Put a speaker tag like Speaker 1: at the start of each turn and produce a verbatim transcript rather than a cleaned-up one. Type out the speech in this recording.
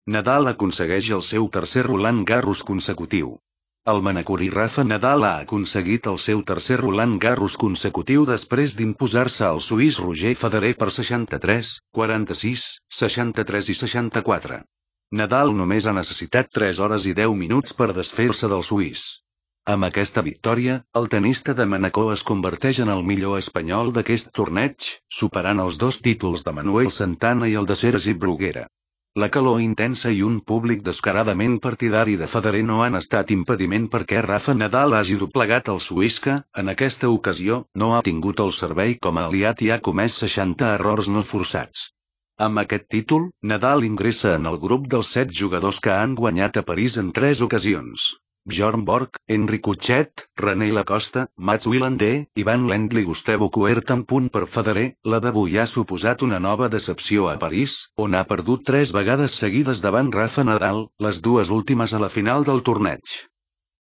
Speaker 1: Nadal aconsegueix el seu tercer Roland Garros consecutiu. El manacorí Rafa Nadal ha aconseguit el seu tercer Roland Garros consecutiu després d'imposar-se al suís Roger Federer per seixanta-tres, quaranta-sis, seixanta-tres i seixanta-quatre. Nadal només ha necessitat tres hores i deu minuts per desfer-se del suís. Amb aquesta victòria, el tenista de Manacor es converteix en el millor espanyol d'aquest torneig, superant els dos títols de Manuel Santana i el de Sergi Bruguera. La calor intensa i un públic descaradament partidari de Federer no han estat impediment perquè Rafa Nadal hagi doblegat el suís que, en aquesta ocasió, no ha tingut el servei com a aliat i ha comès seixanta errors no forçats. Amb aquest títol, Nadal ingressa en el grup dels set jugadors que han guanyat a París en tres ocasions. Bjorn Borg, Henri Cutchet, René Lacosta, Mats Wilander, Ivan Lendl i Gustavo Kuerten. Per Federer, la d'avui ha suposat una nova decepció a París, on ha perdut tres vegades seguides davant Rafa Nadal, les dues últimes a la final del torneig.